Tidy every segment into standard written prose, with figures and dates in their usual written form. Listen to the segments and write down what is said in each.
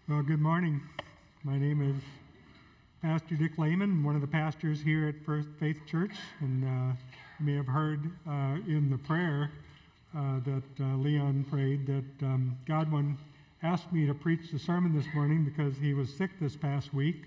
Well, good morning. My name is Pastor Dick Lehman, one of the pastors here at First Faith Church, and you may have heard in the prayer that Leon prayed that Godwin asked me to preach the sermon this morning because he was sick this past week.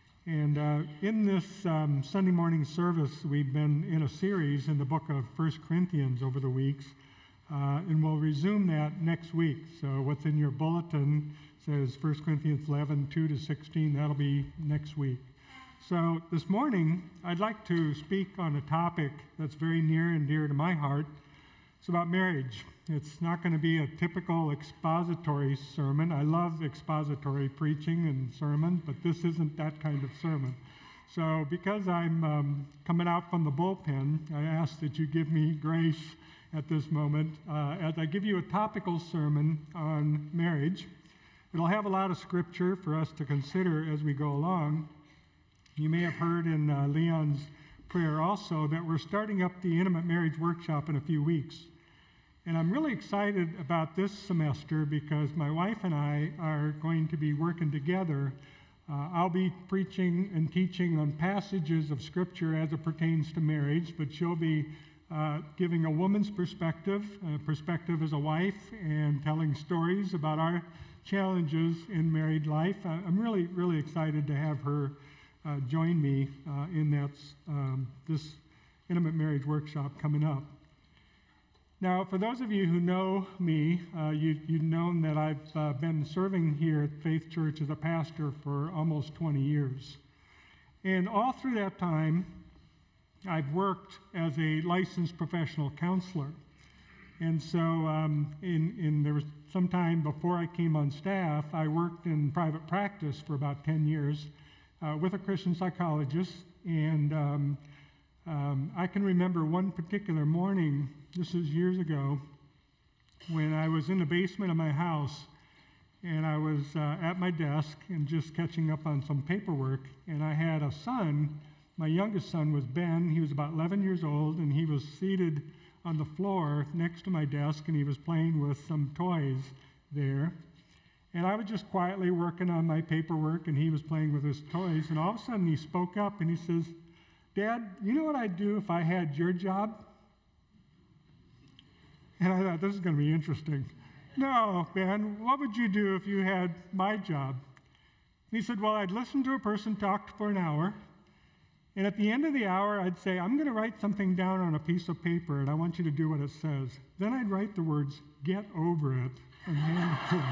And in this Sunday morning service, we've been in a series in the book of 1 Corinthians over the weeks, and we'll resume that next week. So what's in your bulletin says 1 Corinthians 11, 2 to 16. That'll be next week. So this morning, I'd like to speak on a topic that's very near and dear to my heart. It's about marriage. It's not going to be a typical expository sermon. I love expository preaching and sermons, but this isn't that kind of sermon. So because I'm coming out from the bullpen, I ask that you give me grace at this moment as I give you a topical sermon on marriage. It'll have a lot of scripture for us to consider as we go along. You may have heard in Leon's prayer also that we're starting up the Intimate Marriage Workshop in a few weeks. And I'm really excited about this semester because my wife and I are going to be working together. I'll be preaching and teaching on passages of scripture as it pertains to marriage, but she'll be giving a woman's perspective as a wife, and telling stories about our challenges in married life. I'm really, really excited to have her join me in this Intimate Marriage Workshop coming up. Now, for those of you who know me, you've known that I've been serving here at Faith Church as a pastor for almost 20 years. And all through that time, I've worked as a licensed professional counselor. And so there was some time before I came on staff, I worked in private practice for about 10 years with a Christian psychologist. And I can remember one particular morning, this is years ago, when I was in the basement of my house, and I was at my desk and just catching up on some paperwork, and I had a son. My youngest son was Ben. He was about 11 years old, and he was seated on the floor next to my desk, and he was playing with some toys there. And I was just quietly working on my paperwork, and he was playing with his toys, and all of a sudden he spoke up and he says, "Dad, you know what I'd do if I had your job?" And I thought, this is going to be interesting. "No, Ben, what would you do if you had my job?" And he said, "Well, I'd listen to a person talk for an hour, and at the end of the hour, I'd say, I'm going to write something down on a piece of paper, and I want you to do what it says. Then I'd write the words, 'Get over it,' and hand it to him."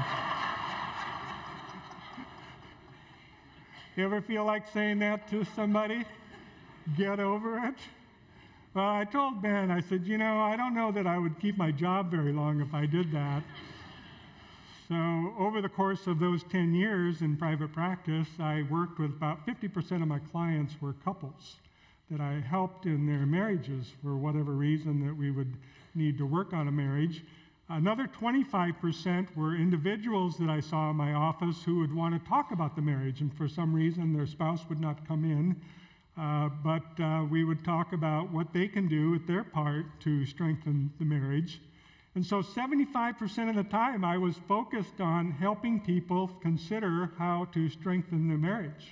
You ever feel like saying that to somebody? Get over it? Well, I told Ben, I said, I don't know that I would keep my job very long if I did that. So over the course of those 10 years in private practice, I worked with about 50% of my clients were couples that I helped in their marriages for whatever reason that we would need to work on a marriage. Another 25% were individuals that I saw in my office who would want to talk about the marriage, and for some reason their spouse would not come in. But we would talk about what they can do with their part to strengthen the marriage. And so 75% of the time I was focused on helping people consider how to strengthen their marriage.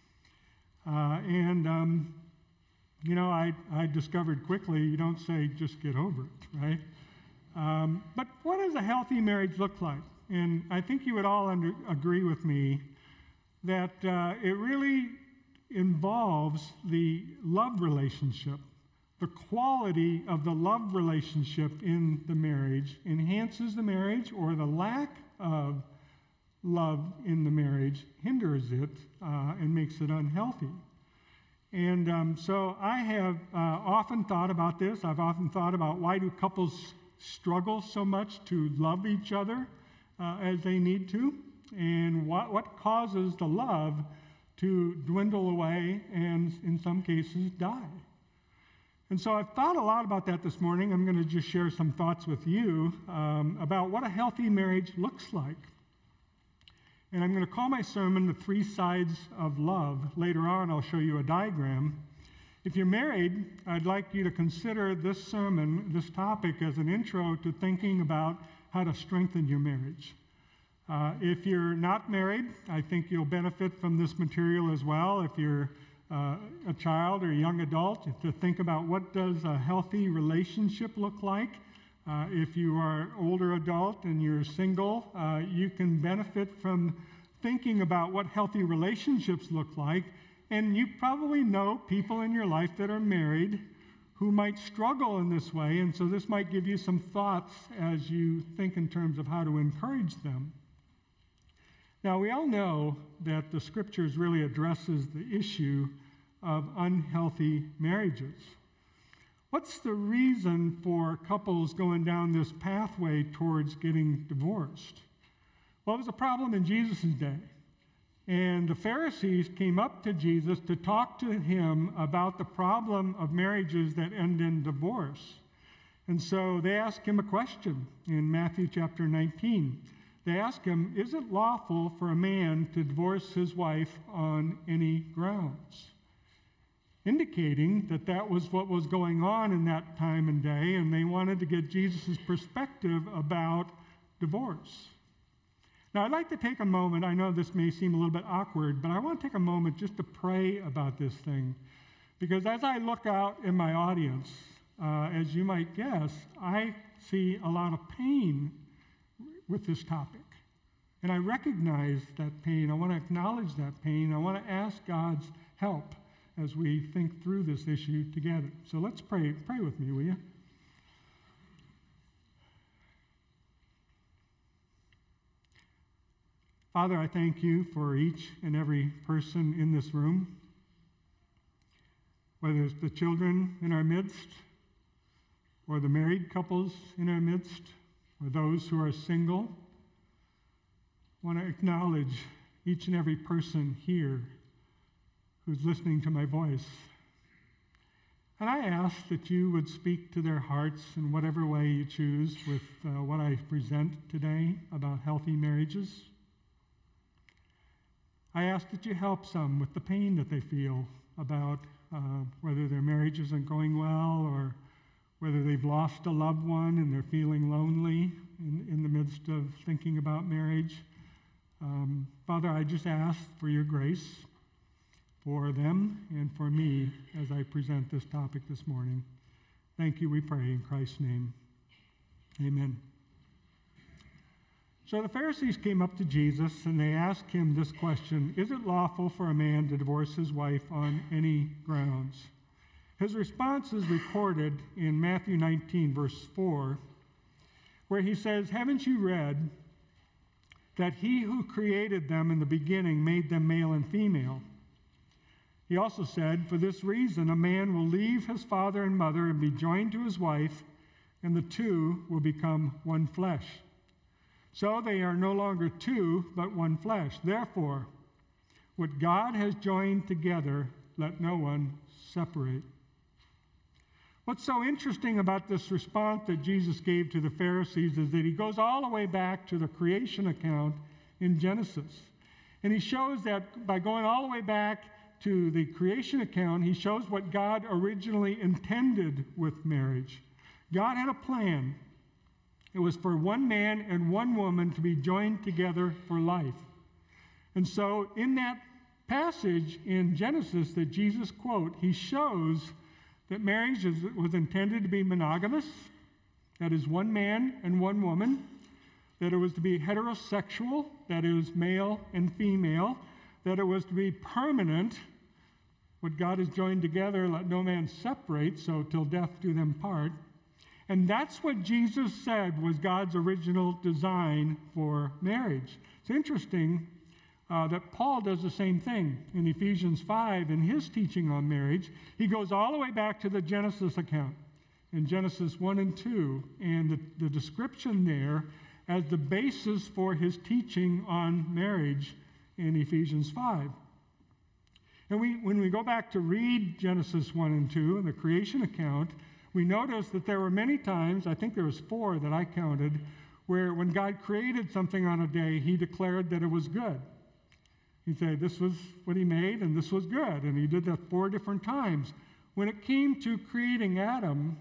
I discovered quickly, you don't say just get over it, right? But what does a healthy marriage look like? And I think you would all agree with me that it really involves the love relationship. The quality of the love relationship in the marriage enhances the marriage, or the lack of love in the marriage hinders it and makes it unhealthy. And so I have often thought about this. I've often thought about, why do couples struggle so much to love each other as they need to, and what causes the love to dwindle away and in some cases die. And so I've thought a lot about that this morning. I'm going to just share some thoughts with you about what a healthy marriage looks like. And I'm going to call my sermon The Three Sides of Love. Later on, I'll show you a diagram. If you're married, I'd like you to consider this sermon, this topic, as an intro to thinking about how to strengthen your marriage. If you're not married, I think you'll benefit from this material as well. If you're a child or a young adult, to think about what does a healthy relationship look like. If you are an older adult and you're single, you can benefit from thinking about what healthy relationships look like. And you probably know people in your life that are married who might struggle in this way, and so this might give you some thoughts as you think in terms of how to encourage them. Now, we all know that the Scriptures really addresses the issue of unhealthy marriages. What's the reason for couples going down this pathway towards getting divorced? Well, it was a problem in Jesus' day. And the Pharisees came up to Jesus to talk to him about the problem of marriages that end in divorce. And so they asked him a question in Matthew chapter 19. They asked him, is it lawful for a man to divorce his wife on any grounds? Indicating that that was what was going on in that time and day, and they wanted to get Jesus' perspective about divorce. Now, I'd like to take a moment. I know this may seem a little bit awkward, but I want to take a moment just to pray about this thing. Because as I look out in my audience, as you might guess, I see a lot of pain with this topic. And I recognize that pain. I want to acknowledge that pain. I want to ask God's help as we think through this issue together. So let's pray. Pray with me, will you? Father, I thank you for each and every person in this room, whether it's the children in our midst, or the married couples in our midst, or those who are single. I want to acknowledge each and every person here who's listening to my voice. And I ask that you would speak to their hearts in whatever way you choose with what I present today about healthy marriages. I ask that you help some with the pain that they feel about whether their marriage isn't going well or whether they've lost a loved one and they're feeling lonely in the midst of thinking about marriage. Father, I just ask for your grace for them and for me as I present this topic this morning. Thank you, we pray in Christ's name. Amen. So the Pharisees came up to Jesus and they asked him this question, is it lawful for a man to divorce his wife on any grounds? His response is recorded in Matthew 19, verse 4, where he says, haven't you read that he who created them in the beginning made them male and female? He also said, for this reason, a man will leave his father and mother and be joined to his wife, and the two will become one flesh. So they are no longer two, but one flesh. Therefore, what God has joined together, let no one separate. What's so interesting about this response that Jesus gave to the Pharisees is that he goes all the way back to the creation account in Genesis. And he shows that by going all the way back to the creation account, he shows what God originally intended with marriage. God had a plan. It was for one man and one woman to be joined together for life. And so in that passage in Genesis that Jesus quote, he shows that marriage was intended to be monogamous, that is one man and one woman, that it was to be heterosexual, that is male and female, that it was to be permanent. What God has joined together, let no man separate, so till death do them part. And that's what Jesus said was God's original design for marriage. It's interesting that Paul does the same thing in Ephesians 5 in his teaching on marriage. He goes all the way back to the Genesis account in Genesis 1 and 2, and the description there as the basis for his teaching on marriage in Ephesians 5. And when we go back to read Genesis 1 and 2 in the creation account, we notice that there were many times, I think there was 4 that I counted, where when God created something on a day, he declared that it was good. He'd say, this was what he made, and this was good. And he did that 4 different times. When it came to creating Adam,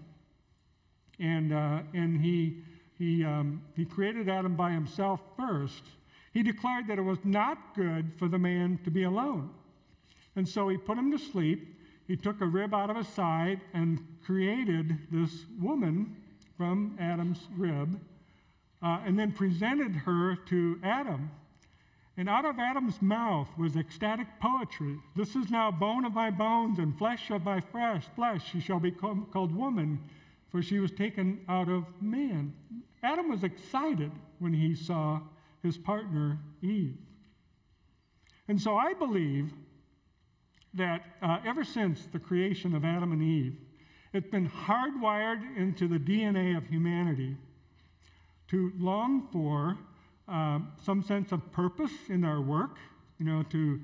and he created Adam by himself first, he declared that it was not good for the man to be alone. And so he put him to sleep. He took a rib out of his side and created this woman from Adam's rib, and then presented her to Adam. And out of Adam's mouth was ecstatic poetry. This is now bone of my bones and flesh of my flesh. She shall be called woman, for she was taken out of man. Adam was excited when he saw his partner Eve. And so I believe that ever since the creation of Adam and Eve, it's been hardwired into the DNA of humanity to long for some sense of purpose in our work, to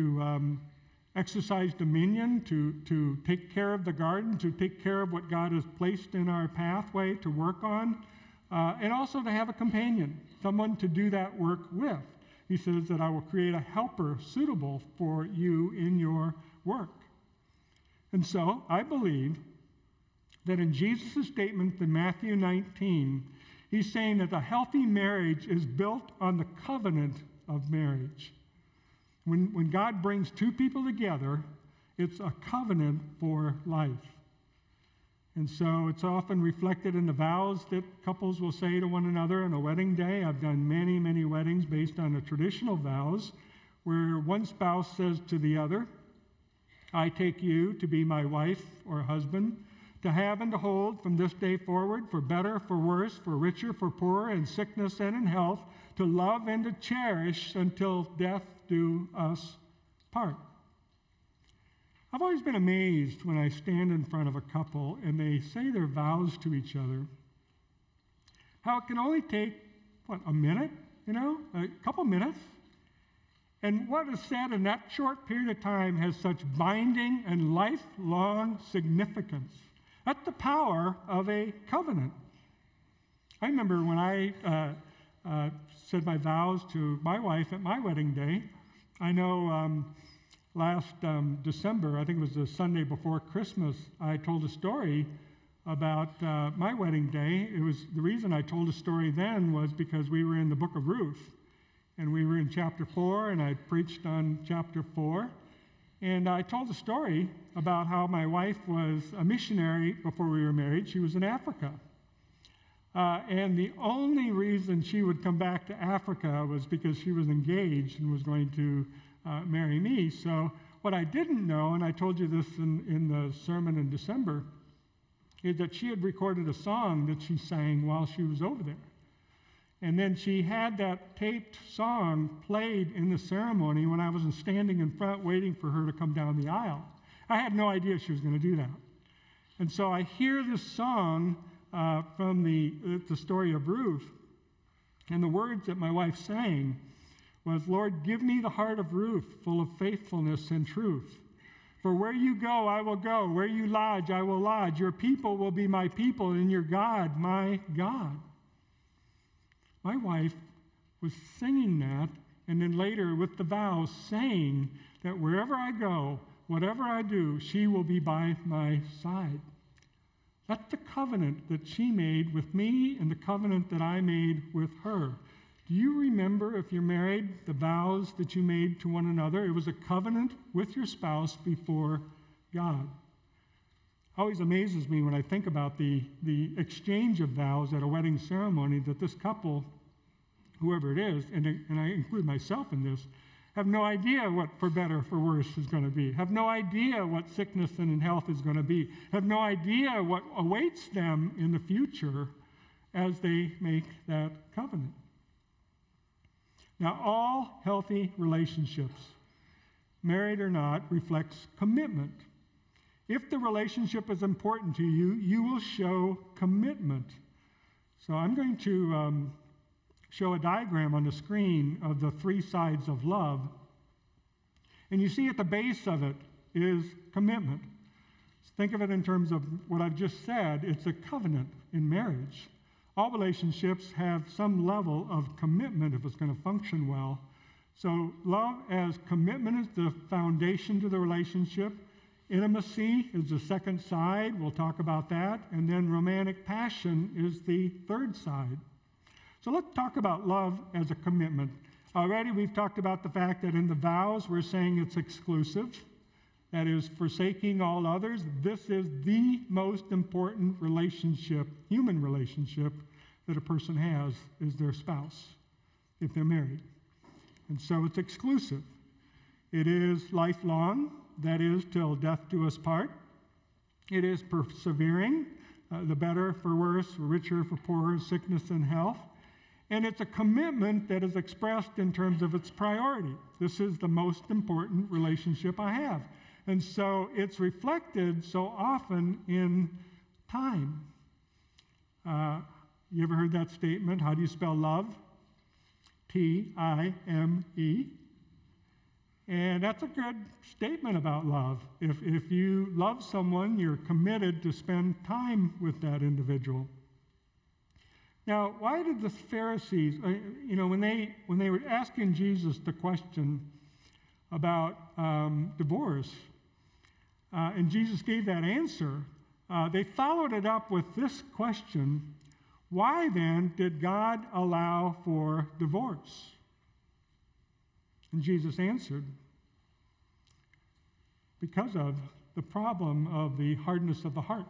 exercise dominion, to take care of the garden, to take care of what God has placed in our pathway to work on, and also to have a companion, someone to do that work with. He says that I will create a helper suitable for you in your work. And so I believe that in Jesus' statement in Matthew 19, he's saying that a healthy marriage is built on the covenant of marriage. When God brings two people together, it's a covenant for life. And so it's often reflected in the vows that couples will say to one another on a wedding day. I've done many, many weddings based on the traditional vows, where one spouse says to the other, I take you to be my wife or husband, to have and to hold from this day forward, for better, for worse, for richer, for poorer, in sickness and in health, to love and to cherish until death do us part. I've always been amazed when I stand in front of a couple and they say their vows to each other, how it can only take, a minute, a couple minutes. And what is said in that short period of time has such binding and lifelong significance. That's the power of a covenant. I remember when I said my vows to my wife at my wedding day. I know last December, I think it was the Sunday before Christmas, I told a story about my wedding day. The reason I told a story then was because we were in the book of Ruth, and we were in chapter 4, and I preached on chapter 4. And I told a story about how my wife was a missionary before we were married. She was in Africa. And the only reason she would come back to Africa was because she was engaged and was going to marry me. So what I didn't know, and I told you this in the sermon in December, is that she had recorded a song that she sang while she was over there. And then she had that taped song played in the ceremony when I wasn't standing in front waiting for her to come down the aisle. I had no idea she was going to do that. And so I hear this song from the story of Ruth, and the words that my wife sang was, Lord, give me the heart of Ruth, full of faithfulness and truth. For where you go, I will go. Where you lodge, I will lodge. Your people will be my people, and your God, my God. My wife was singing that, and then later with the vows saying that wherever I go, whatever I do, she will be by my side. That's the covenant that she made with me and the covenant that I made with her. Do you remember, if you're married, the vows that you made to one another? It was a covenant with your spouse before God. It always amazes me when I think about the exchange of vows at a wedding ceremony that this couple, whoever it is, and I include myself in this, have no idea what for better or for worse is going to be, have no idea what sickness and in health is going to be, have no idea what awaits them in the future as they make that covenant. Now, all healthy relationships, married or not, reflects commitment. If the relationship is important to you, you will show commitment. So I'm going to show a diagram on the screen of the three sides of love. And you see at the base of it is commitment. Think of it in terms of what I've just said. It's a covenant in marriage. All relationships have some level of commitment if it's going to function well. So love as commitment is the foundation to the relationship. Intimacy is the second side. We'll talk about that. And then romantic passion is the third side. So let's talk about love as a commitment. Already we've talked about the fact that in the vows we're saying it's exclusive. That is, forsaking all others. This is the most important relationship, human relationship, that a person has, is their spouse, if they're married. And so it's exclusive. It is lifelong, that is, till death do us part. It is persevering, the better for worse, richer for poorer, sickness and health. And it's a commitment that is expressed in terms of its priority. This is the most important relationship I have. And so it's reflected so often in time. You ever heard that statement? How do you spell love? T-I-M-E. And that's a good statement about love. If you love someone, you're committed to spend time with that individual. Now, why did the Pharisees, when they were asking Jesus the question about divorce, and Jesus gave that answer, they followed it up with this question: why then did God allow for divorce? And Jesus answered, because of the problem of the hardness of the heart.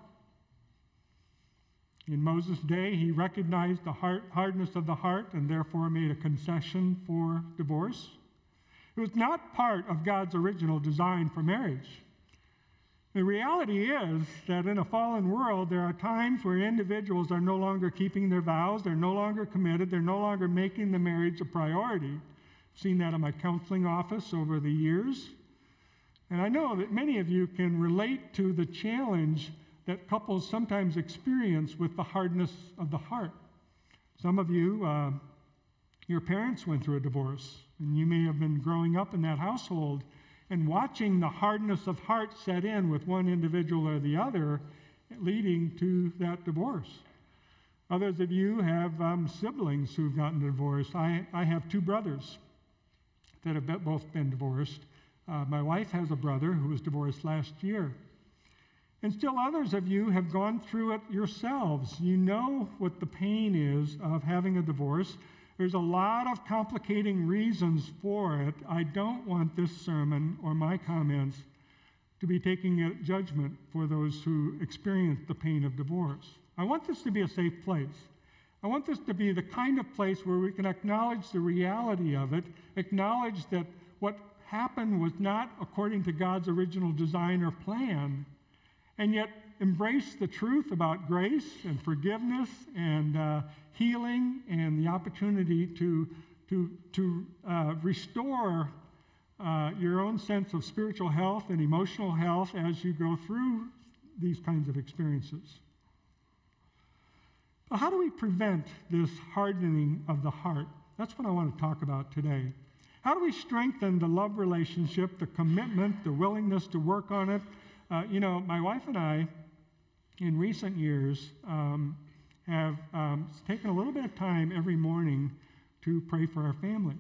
In Moses' day, he recognized the hardness of the heart and therefore made a concession for divorce. It was not part of God's original design for marriage. The reality is that in a fallen world, there are times where individuals are no longer keeping their vows, they're no longer committed, they're no longer making the marriage a priority. I've seen that in my counseling office over the years. And I know that many of you can relate to the challenge that couples sometimes experience with the hardness of the heart. Some of you, your parents went through a divorce, and you may have been growing up in that household and watching the hardness of heart set in with one individual or the other, leading to that divorce. Others of you have siblings who've gotten divorced. I have two brothers that have both been divorced. My wife has a brother who was divorced last year. And still others of you have gone through it yourselves. You know what the pain is of having a divorce. There's a lot of complicating reasons for it. I don't want this sermon or my comments to be taking a judgment for those who experience the pain of divorce. I want this to be a safe place. I want this to be the kind of place where we can acknowledge the reality of it, acknowledge that what happened was not according to God's original design or plan, and yet embrace the truth about grace and forgiveness and healing and the opportunity to restore your own sense of spiritual health and emotional health as you go through these kinds of experiences. But how do we prevent this hardening of the heart? That's what I want to talk about today. How do we strengthen the love relationship, the commitment, the willingness to work on it? My wife and I, in recent years, have taken a little bit of time every morning to pray for our family.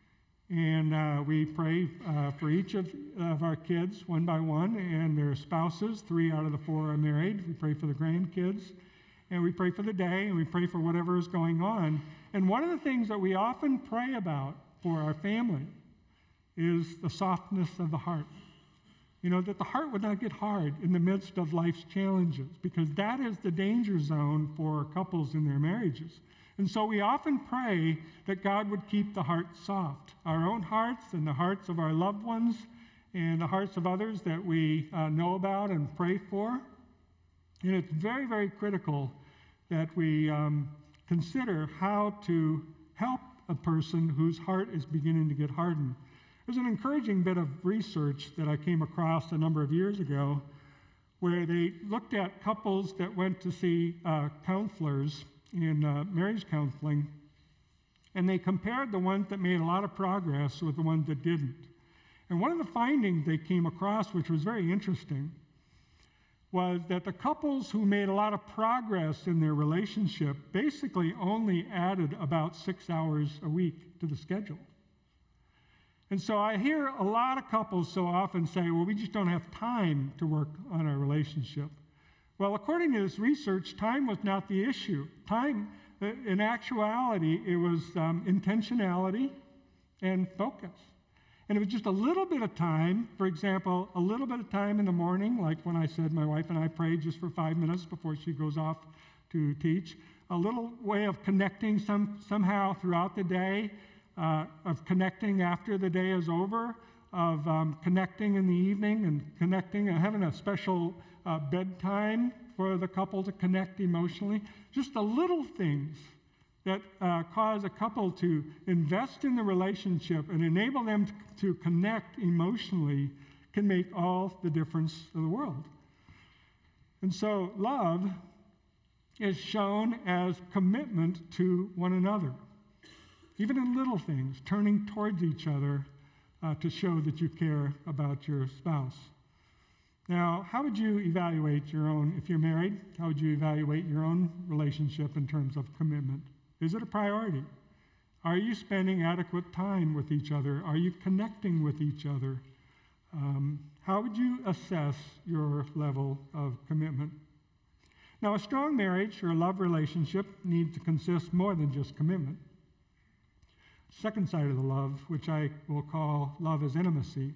And we pray for each of our kids one by one and their spouses. 3 out of the 4 are married. We pray for the grandkids. And we pray for the day, and we pray for whatever is going on. And one of the things that we often pray about for our family is the softness of the heart. That the heart would not get hard in the midst of life's challenges, because that is the danger zone for couples in their marriages. And so we often pray that God would keep the heart soft, our own hearts and the hearts of our loved ones and the hearts of others that we know about and pray for. And it's very, very critical that we consider how to help a person whose heart is beginning to get hardened. There's an encouraging bit of research that I came across a number of years ago where they looked at couples that went to see counselors in marriage counseling, and they compared the ones that made a lot of progress with the ones that didn't. And one of the findings they came across, which was very interesting, was that the couples who made a lot of progress in their relationship basically only added about 6 hours a week to the schedule. And so I hear a lot of couples so often say, well, we just don't have time to work on our relationship. Well, according to this research, time was not the issue. Time, in actuality, it was intentionality and focus. And it was just a little bit of time, for example, a little bit of time in the morning, like when I said my wife and I prayed just for 5 minutes before she goes off to teach, a little way of connecting somehow throughout the day, of connecting after the day is over, of connecting in the evening and connecting and having a special bedtime for the couple to connect emotionally. Just the little things that cause a couple to invest in the relationship and enable them to connect emotionally can make all the difference in the world. And so love is shown as commitment to one another, even in little things, turning towards each other to show that you care about your spouse. Now, how would you evaluate your own, if you're married, how would you evaluate your own relationship in terms of commitment? Is it a priority? Are you spending adequate time with each other? Are you connecting with each other? How would you assess your level of commitment? Now, a strong marriage or a love relationship needs to consist more than just commitment. Second side of the love, which I will call love is intimacy.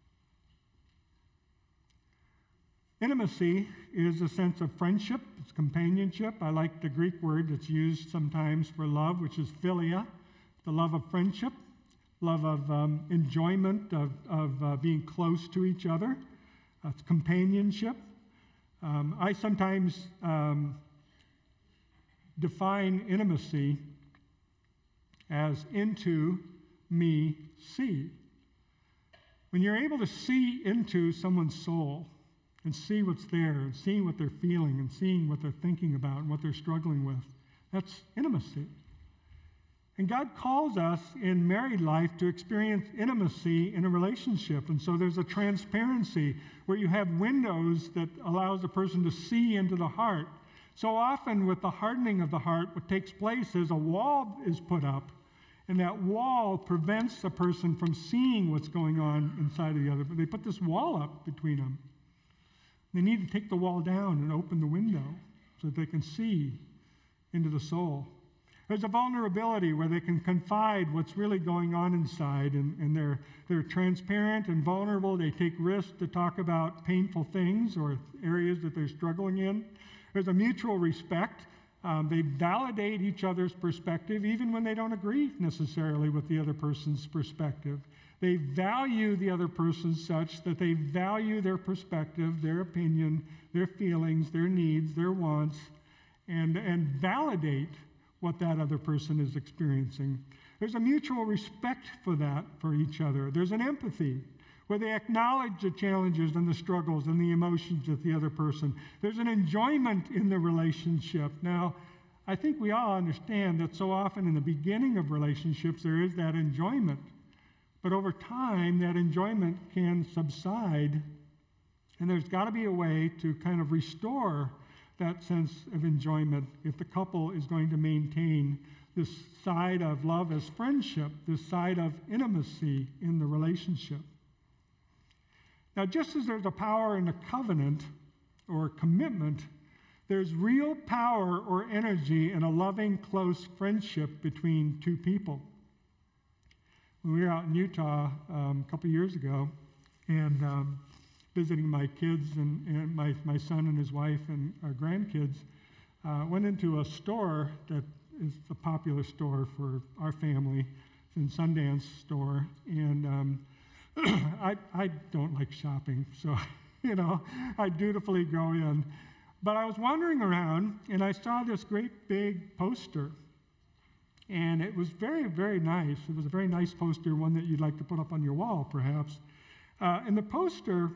Intimacy is a sense of friendship, it's companionship. I like the Greek word that's used sometimes for love, which is philia, the love of friendship, love of enjoyment of being close to each other. It's companionship. I sometimes define intimacy as into me see. When you're able to see into someone's soul and see what's there and seeing what they're feeling and seeing what they're thinking about and what they're struggling with, that's intimacy. And God calls us in married life to experience intimacy in a relationship. And so there's a transparency where you have windows that allows a person to see into the heart. So often with the hardening of the heart, what takes place is a wall is put up, and that wall prevents a person from seeing what's going on inside of the other. But they put this wall up between them. They need to take the wall down and open the window so that they can see into the soul. There's a vulnerability where they can confide what's really going on inside, and they're transparent and vulnerable. They take risks to talk about painful things or areas that they're struggling in. There's a mutual respect. They validate each other's perspective, even when they don't agree necessarily with the other person's perspective. They value the other person such that they value their perspective, their opinion, their feelings, their needs, their wants, and validate what that other person is experiencing. There's a mutual respect for that, for each other. There's an empathy where they acknowledge the challenges and the struggles and the emotions of the other person. There's an enjoyment in the relationship. Now, I think we all understand that so often in the beginning of relationships there is that enjoyment. But over time, that enjoyment can subside, and there's got to be a way to kind of restore that sense of enjoyment if the couple is going to maintain this side of love as friendship, this side of intimacy in the relationship. Now, just as there's a power in a covenant or commitment, there's real power or energy in a loving, close friendship between two people. When we were out in Utah a couple years ago and visiting my kids and my son and his wife and our grandkids, went into a store that is a popular store for our family. It's in Sundance store, and I don't like shopping, so I dutifully go in. But I was wandering around, and I saw this great big poster, and it was very, very nice. It was a very nice poster, one that you'd like to put up on your wall, perhaps. And the poster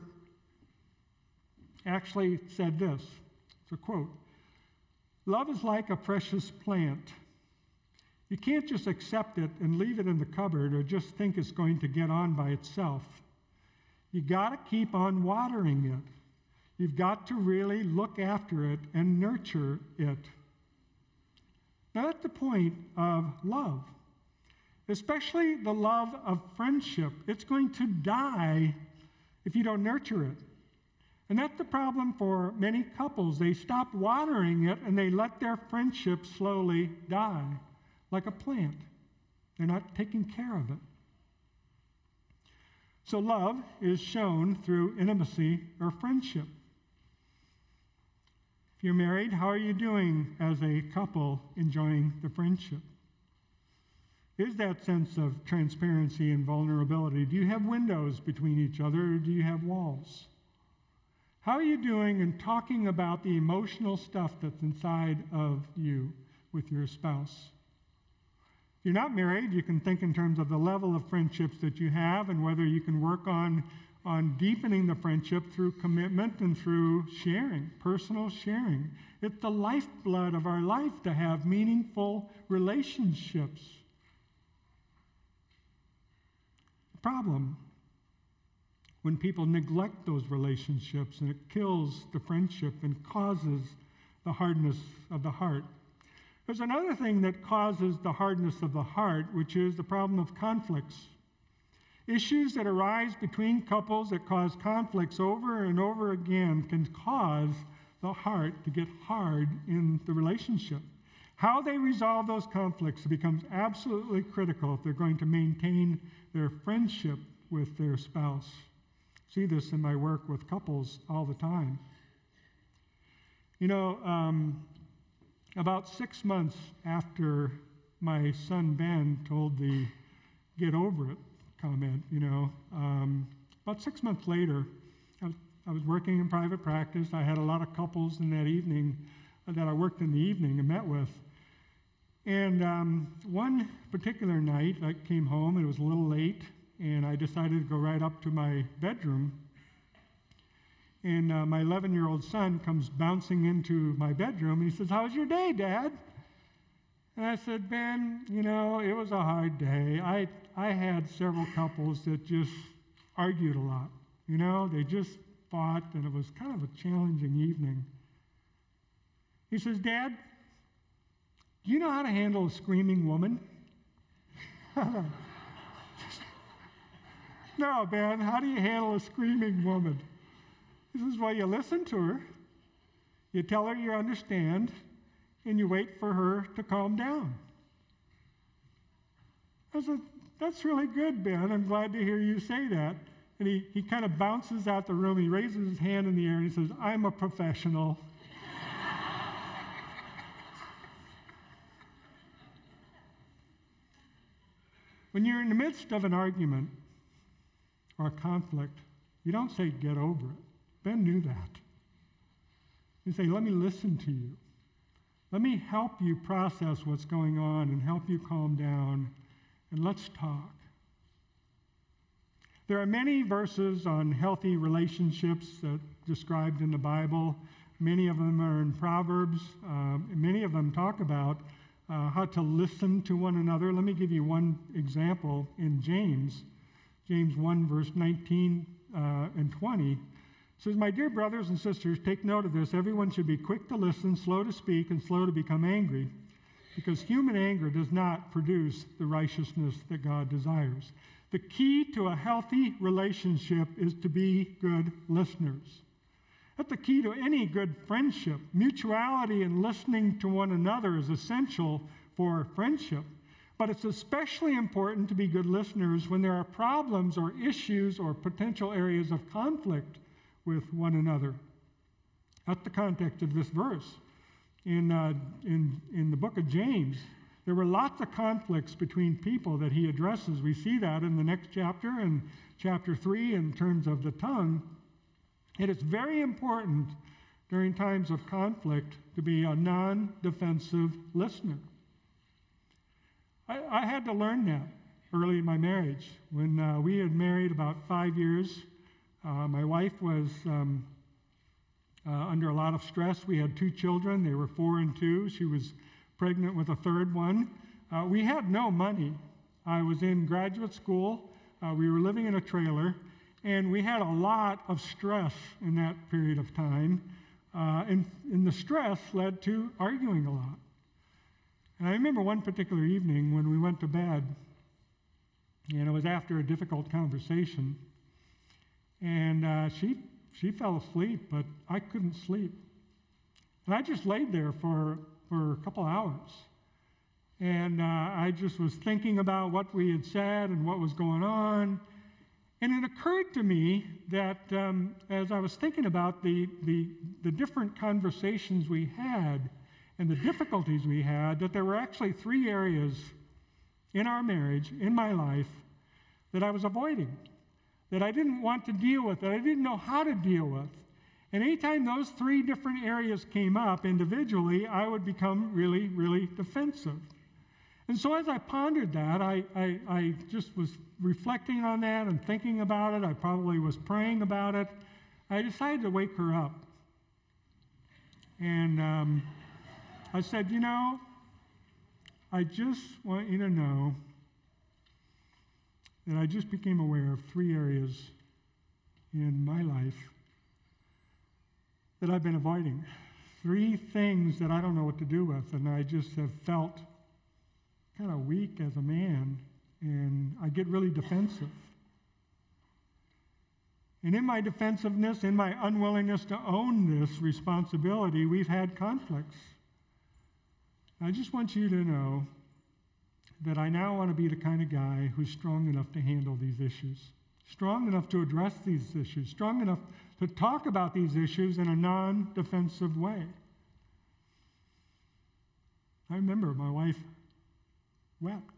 actually said this. It's a quote. "Love is like a precious plant. You can't just accept it and leave it in the cupboard or just think it's going to get on by itself. You got to keep on watering it. You've got to really look after it and nurture it." Now, that's the point of love, especially the love of friendship. It's going to die if you don't nurture it. And that's the problem for many couples. They stop watering it and they let their friendship slowly die, like a plant. They're not taking care of it. So love is shown through intimacy or friendship. If you're married, how are you doing as a couple enjoying the friendship? Is that sense of transparency and vulnerability? Do you have windows between each other, or do you have walls? How are you doing in talking about the emotional stuff that's inside of you with your spouse? If you're not married, you can think in terms of the level of friendships that you have and whether you can work on deepening the friendship through commitment and through sharing, personal sharing. It's the lifeblood of our life to have meaningful relationships. The problem, when people neglect those relationships, and it kills the friendship and causes the hardness of the heart. There's another thing that causes the hardness of the heart, which is the problem of conflicts. Issues that arise between couples that cause conflicts over and over again can cause the heart to get hard in the relationship. How they resolve those conflicts becomes absolutely critical if they're going to maintain their friendship with their spouse. I see this in my work with couples all the time. About 6 months after my son Ben told the "get over it" comment, about 6 months later, I was working in private practice. I had a lot of couples in that evening that I worked in the evening and met with. And one particular night, I came home, it was a little late, and I decided to go right up to my bedroom. And my 11-year-old son comes bouncing into my bedroom, and he says, "How was your day, Dad?" And I said, "Ben, it was a hard day. I had several couples that just argued a lot. They just fought, and it was kind of a challenging evening." He says, "Dad, do you know how to handle a screaming woman?" "No, Ben, how do you handle a screaming woman?" He says, "Well, you listen to her, you tell her you understand, and you wait for her to calm down." I said, "That's really good, Ben. I'm glad to hear you say that." And he kind of bounces out the room. He raises his hand in the air and he says, "I'm a professional." When you're in the midst of an argument or a conflict, you don't say, "Get over it." Ben knew that. You say, "Let me listen to you. Let me help you process what's going on and help you calm down, and let's talk." There are many verses on healthy relationships described in the Bible. Many of them are in Proverbs. Many of them talk about how to listen to one another. Let me give you one example in James 1, verse 19 and 20. It says, "My dear brothers and sisters, take note of this. Everyone should be quick to listen, slow to speak, and slow to become angry, because human anger does not produce the righteousness that God desires." The key to a healthy relationship is to be good listeners. That's the key to any good friendship. Mutuality and listening to one another is essential for friendship, but it's especially important to be good listeners when there are problems or issues or potential areas of conflict with one another. That's the context of this verse. In the book of James, there were lots of conflicts between people that he addresses. We see that in the next chapter, in chapter 3, in terms of the tongue. And it's very important during times of conflict to be a non-defensive listener. I had to learn that early in my marriage. When we had married about 5 years, my wife was under a lot of stress. We had 2 children. They were 4 and 2. She was pregnant with a 3rd one. We had no money. I was in graduate school. We were living in a trailer, and we had a lot of stress in that period of time. And the stress led to arguing a lot. And I remember one particular evening when we went to bed, and it was after a difficult conversation. And she fell asleep, but I couldn't sleep. And I just laid there for a couple hours. And I just was thinking about what we had said and what was going on. And it occurred to me that as I was thinking about the different conversations we had and the difficulties we had, that there were actually 3 areas in our marriage, in my life, that I was avoiding, that I didn't want to deal with, that I didn't know how to deal with. And anytime those 3 different areas came up individually, I would become really, really defensive. And so as I pondered that, I just was reflecting on that and thinking about it. I probably was praying about it. I decided to wake her up. And I said, I just want you to know that I just became aware of 3 areas in my life that I've been avoiding. 3 things that I don't know what to do with, and I just have felt kind of weak as a man, and I get really defensive. And in my defensiveness, in my unwillingness to own this responsibility, we've had conflicts. I just want you to know that I now want to be the kind of guy who's strong enough to handle these issues, strong enough to address these issues, strong enough to talk about these issues in a non-defensive way. I remember my wife wept.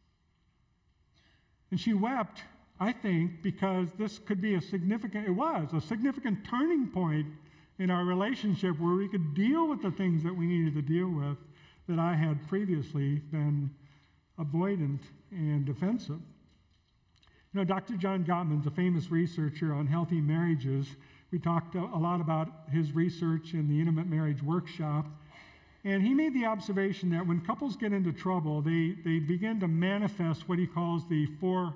And she wept, I think, because this could be a significant turning point in our relationship where we could deal with the things that we needed to deal with that I had previously been avoidant and defensive. Dr. John Gottman's a famous researcher on healthy marriages. We talked a lot about his research in the Intimate Marriage Workshop. And he made the observation that when couples get into trouble, they begin to manifest what he calls the 4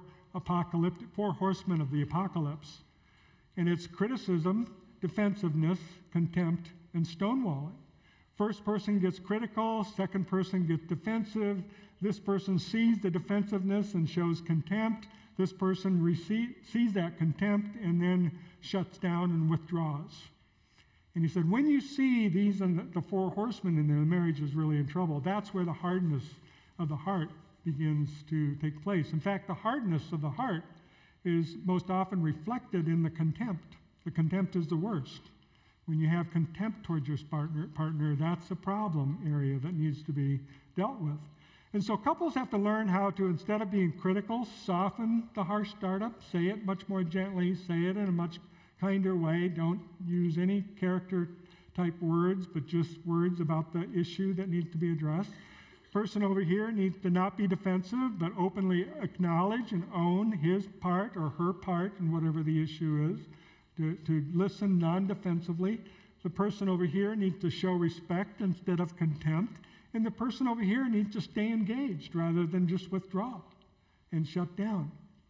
horsemen of the apocalypse. And it's criticism, defensiveness, contempt, and stonewalling. First person gets critical, second person gets defensive. This person sees the defensiveness and shows contempt. This person sees that contempt and then shuts down and withdraws. And he said, when you see these and the 4 horsemen in there, the marriage is really in trouble. That's where the hardness of the heart begins to take place. In fact, the hardness of the heart is most often reflected in the contempt. The contempt is the worst. When you have contempt towards your partner, that's a problem area that needs to be dealt with. And so couples have to learn how to, instead of being critical, soften the harsh startup, say it much more gently, say it in a much kinder way. Don't use any character type words, but just words about the issue that needs to be addressed. Person over here needs to not be defensive, but openly acknowledge and own his part or her part in whatever the issue is, to listen non-defensively. The person over here needs to show respect instead of contempt, and the person over here needs to stay engaged rather than just withdraw and shut down.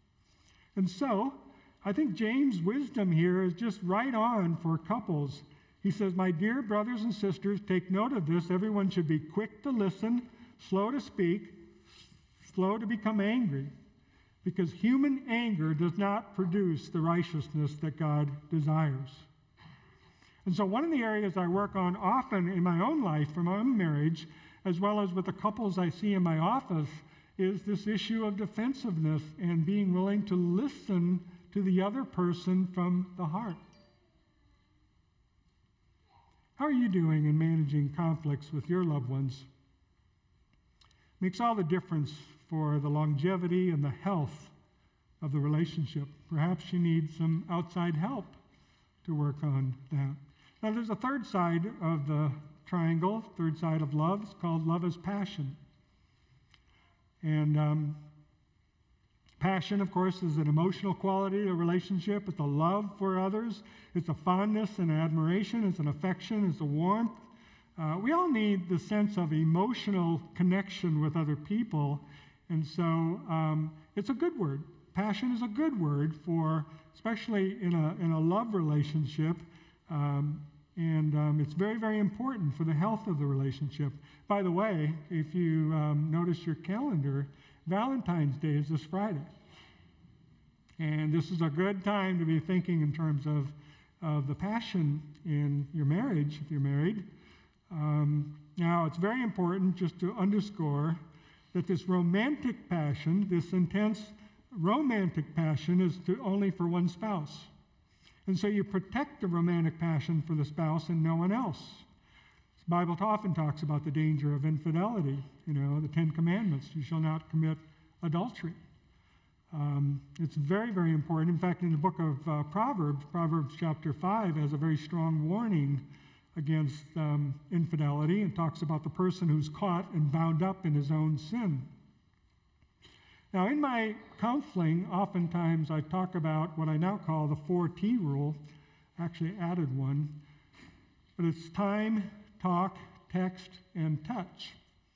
And so, I think James' wisdom here is just right on for couples. He says, my dear brothers and sisters, take note of this. Everyone should be quick to listen, slow to speak, slow to become angry, because human anger does not produce the righteousness that God desires. And so one of the areas I work on often in my own life, for my own marriage, as well as with the couples I see in my office, is this issue of defensiveness and being willing to listen to the other person from the heart. How are you doing in managing conflicts with your loved ones? Makes all the difference for the longevity and the health of the relationship. Perhaps you need some outside help to work on that. Now, there's a third side of the triangle, third side of love. It's called love as passion. And passion, of course, is an emotional quality of a relationship. It's a love for others. It's a fondness and admiration. It's an affection. It's a warmth. We all need the sense of emotional connection with other people. And so it's a good word. Passion is a good word for, especially in a love relationship. And it's very, very important for the health of the relationship. By the way, if you notice your calendar, Valentine's Day is this Friday. And this is a good time to be thinking in terms of the passion in your marriage, if you're married. Now, it's very important just to underscore that this romantic passion, this intense romantic passion is only for one spouse. And so you protect the romantic passion for the spouse and no one else. The Bible often talks about the danger of infidelity. The 10 Commandments, you shall not commit adultery. It's very, very important. In fact, in the book of Proverbs chapter 5 has a very strong warning against infidelity and talks about the person who's caught and bound up in his own sin. Now, in my counseling, oftentimes I talk about what I now call the 4T rule. I actually added one, but it's time, talk, text, and touch.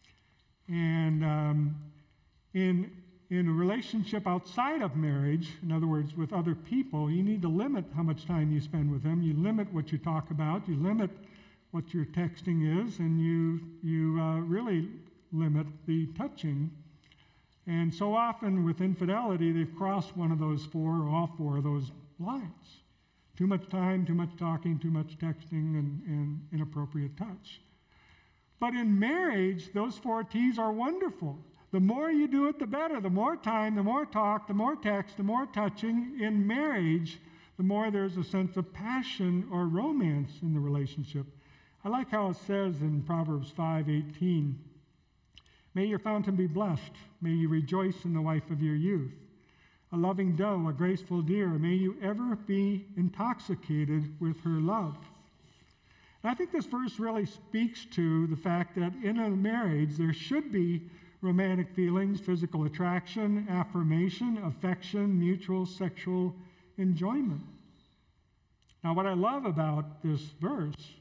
And in a relationship outside of marriage, in other words, with other people, you need to limit how much time you spend with them. You limit what you talk about. You limit what your texting is, and you really limit the touching. And so often with infidelity, they've crossed one of those four or all four of those lines. Too much time, too much talking, too much texting, and inappropriate touch. But in marriage, those 4 T's are wonderful. The more you do it, the better. The more time, the more talk, the more text, the more touching in marriage, the more there's a sense of passion or romance in the relationship. I like how it says in Proverbs 5:18, "May your fountain be blessed. May you rejoice in the wife of your youth. A loving doe, a graceful deer, may you ever be intoxicated with her love." And I think this verse really speaks to the fact that in a marriage there should be romantic feelings, physical attraction, affirmation, affection, mutual sexual enjoyment. Now, what I love about this verse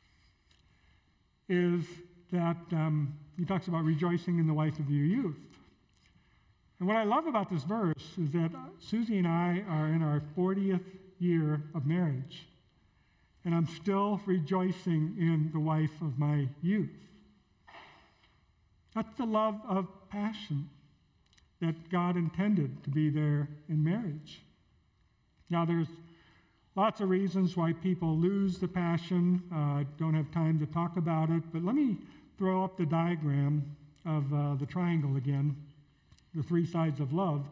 is that he talks about rejoicing in the wife of your youth. And what I love about this verse is that Susie and I are in our 40th year of marriage, and I'm still rejoicing in the wife of my youth. That's the love of passion that God intended to be there in marriage. Now, there's lots of reasons why people lose the passion. I don't have time to talk about it, but let me throw up the diagram of the triangle again, the 3 sides of love.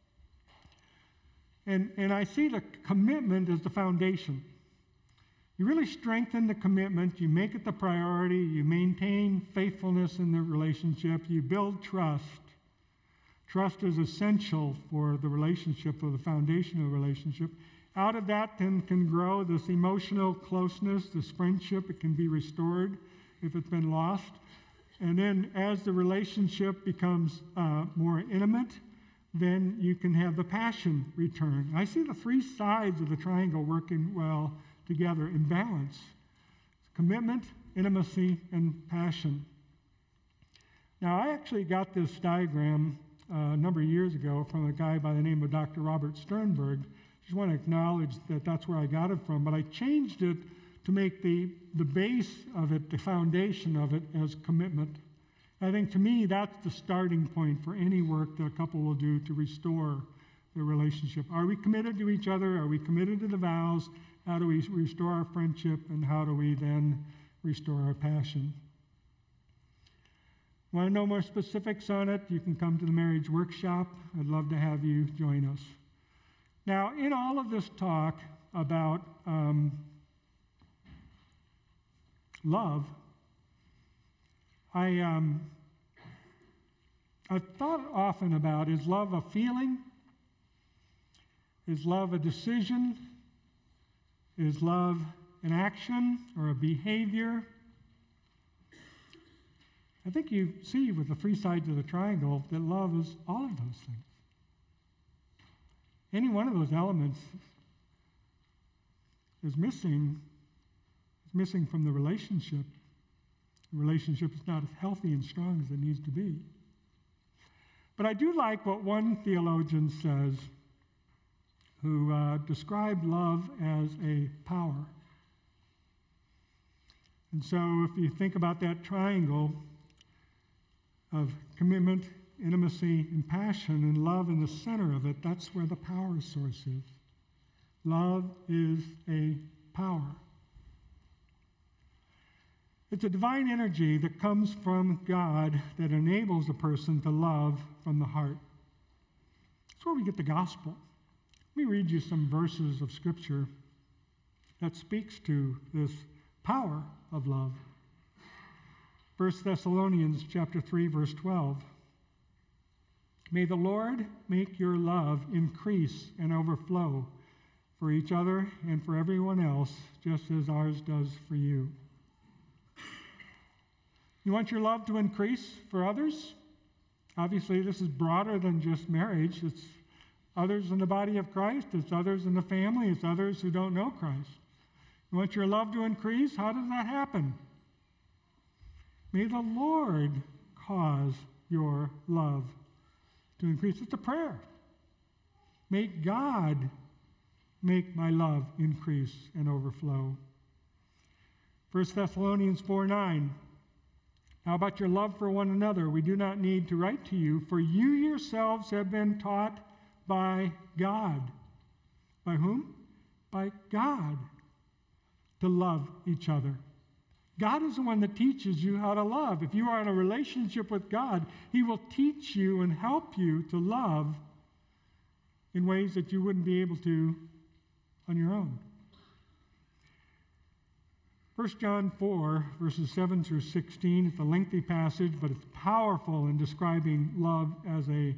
And I see the commitment as the foundation. You really strengthen the commitment, you make it the priority, you maintain faithfulness in the relationship, you build trust. Trust is essential for the relationship, or the foundation of the relationship. Out of that then can grow this emotional closeness, this friendship. It can be restored if it's been lost. And then as the relationship becomes more intimate, then you can have the passion return. I see the 3 sides of the triangle working well together in balance: commitment, intimacy, and passion. Now, I actually got this diagram a number of years ago from a guy by the name of Dr. Robert Sternberg. Just want to acknowledge that that's where I got it from, but I changed it to make the base of it, the foundation of it, as commitment. I think, to me, that's the starting point for any work that a couple will do to restore their relationship. Are we committed to each other? Are we committed to the vows? How do we restore our friendship? And how do we then restore our passion? Want to know more specifics on it? You can come to the marriage workshop. I'd love to have you join us. Now, in all of this talk about love, I've thought often about, is love a feeling? Is love a decision? Is love an action or a behavior? I think you see with the 3 sides of the triangle that love is all of those things. Any one of those elements is missing from the relationship. The relationship is not as healthy and strong as it needs to be. But I do like what one theologian says, who described love as a power. And so if you think about that triangle of commitment, intimacy, and passion, and love in the center of it, that's where the power source is. Love is a power. It's a divine energy that comes from God that enables a person to love from the heart. That's where we get the gospel. Let me read you some verses of Scripture that speaks to this power of love. 1 Thessalonians chapter 3, verse 12. May the Lord make your love increase and overflow for each other and for everyone else, just as ours does for you. You want your love to increase for others? Obviously, this is broader than just marriage. It's others in the body of Christ. It's others in the family. It's others who don't know Christ. You want your love to increase? How does that happen? May the Lord cause your love to increase. It's a prayer. May God make my love increase and overflow. 1 Thessalonians 4:9. How about your love for one another? We do not need to write to you, for you yourselves have been taught by God. By whom? By God, to love each other. God is the one that teaches you how to love. If you are in a relationship with God, He will teach you and help you to love in ways that you wouldn't be able to on your own. 1 John 4, verses 7 through 16, it's a lengthy passage, but it's powerful in describing love as a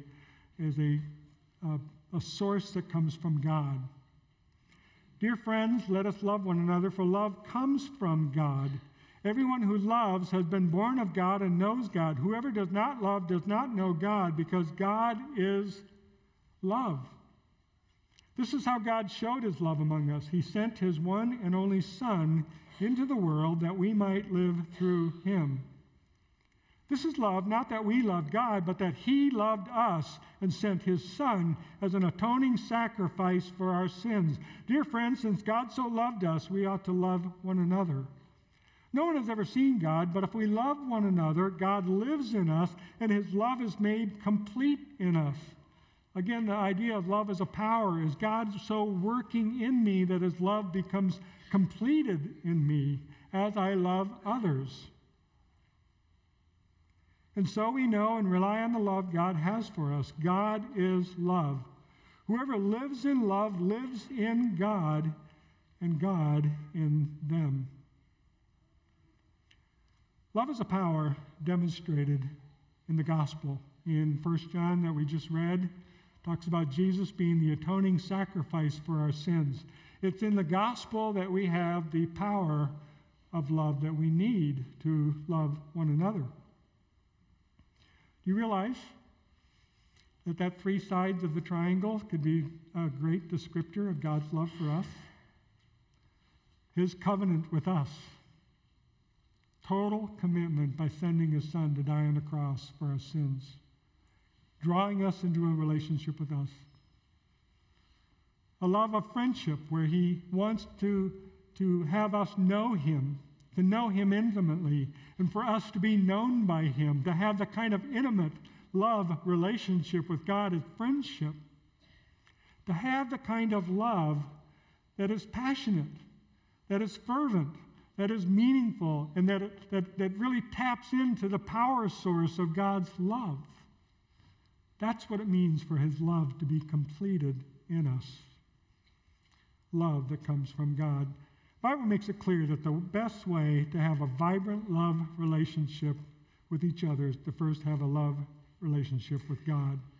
source that comes from God. Dear friends, let us love one another, for love comes from God. Everyone who loves has been born of God and knows God. Whoever does not love does not know God, because God is love. This is how God showed His love among us. He sent His one and only Son into the world that we might live through Him. This is love, not that we loved God, but that He loved us and sent His Son as an atoning sacrifice for our sins. Dear friends, since God so loved us, we ought to love one another. No one has ever seen God, but if we love one another, God lives in us, and His love is made complete in us. Again, the idea of love as a power is God so working in me that His love becomes completed in me as I love others. And so we know and rely on the love God has for us. God is love. Whoever lives in love lives in God, and God in them. Love is a power demonstrated in the gospel. In 1 John that we just read, talks about Jesus being the atoning sacrifice for our sins. It's in the gospel that we have the power of love that we need to love one another. Do you realize that three sides of the triangle could be a great descriptor of God's love for us? His covenant with us. Total commitment by sending His Son to die on the cross for our sins. Drawing us into a relationship with us. A love of friendship where He wants to have us know Him, to know Him intimately, and for us to be known by Him, to have the kind of intimate love relationship with God as friendship, to have the kind of love that is passionate, that is fervent, that is meaningful, and that really taps into the power source of God's love. That's what it means for His love to be completed in us. Love that comes from God. The Bible makes it clear that the best way to have a vibrant love relationship with each other is to first have a love relationship with God.